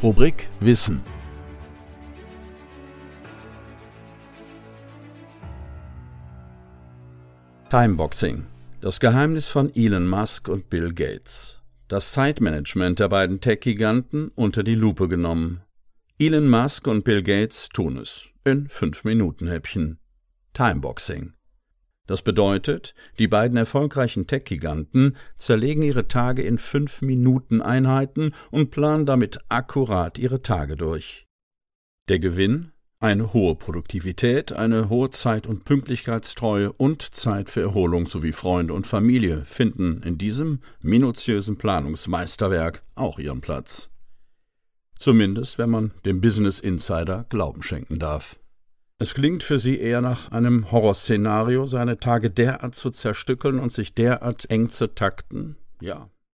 Rubrik Wissen. Timeboxing. Das Geheimnis von Elon Musk und Bill Gates. Das Zeitmanagement der beiden Tech-Giganten unter die Lupe genommen. Elon Musk und Bill Gates tun es in 5-Minuten-Häppchen. Timeboxing. Das bedeutet, die beiden erfolgreichen Tech-Giganten zerlegen ihre Tage in 5-Minuten-Einheiten und planen damit akkurat ihre Tage durch. Der Gewinn? Eine hohe Produktivität, eine hohe Zeit- und Pünktlichkeitstreue und Zeit für Erholung sowie Freunde und Familie finden in diesem minutiösen Planungsmeisterwerk auch ihren Platz. Zumindest, wenn man dem Business Insider Glauben schenken darf. Es klingt für sie eher nach einem Horrorszenario, seine Tage derart zu zerstückeln und sich derart eng zu takten. Ja,